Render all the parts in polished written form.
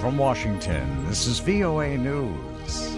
From Washington, this is VOA News.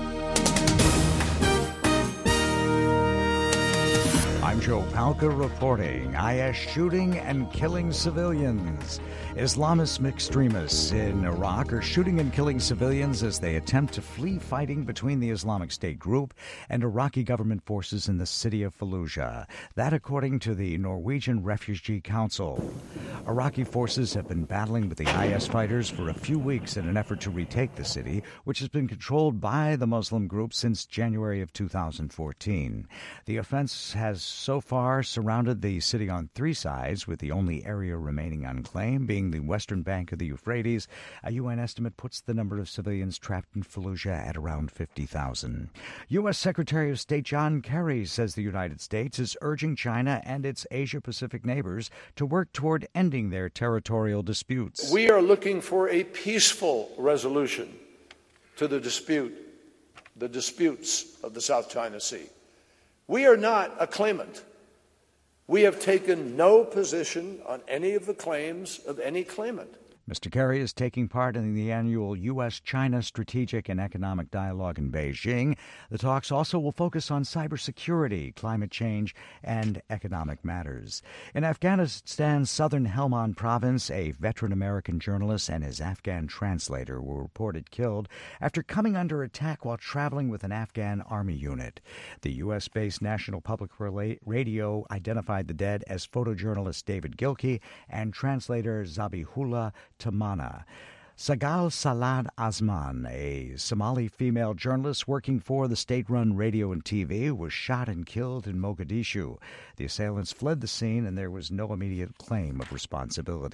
I'm Joe Palca reporting. IS shooting and killing civilians. Islamist extremists in Iraq are shooting and killing civilians as they attempt to flee fighting between the Islamic State group and Iraqi government forces in the city of Fallujah. That according to the Norwegian Refugee Council. Iraqi forces have been battling with the IS fighters for a few weeks in an effort to retake the city, which has been controlled by the Muslim group since January of 2014. The offense has so far surrounded the city on three sides, with the only area remaining unclaimed being the western bank of the Euphrates. A UN estimate puts the number of civilians trapped in Fallujah at around 50,000. U.S. Secretary of State John Kerry says the United States is urging China and its Asia-Pacific neighbors to work toward ending their territorial disputes. We are looking for a peaceful resolution to the disputes of the South China Sea. We are not a claimant. We have taken no position on any of the claims of any claimant. Mr. Kerry is taking part in the annual U.S.-China Strategic and Economic Dialogue in Beijing. The talks also will focus on cybersecurity, climate change, and economic matters. In Afghanistan's southern Helmand province, a veteran American journalist and his Afghan translator were reported killed after coming under attack while traveling with an Afghan army unit. The U.S.-based National Public Radio identified the dead as photojournalist David Gilkey and translator Zabihullah Tamana. Sagal Salad Azman, a Somali female journalist working for the state-run radio and TV, was shot and killed in Mogadishu. The assailants fled the scene and there was no immediate claim of responsibility.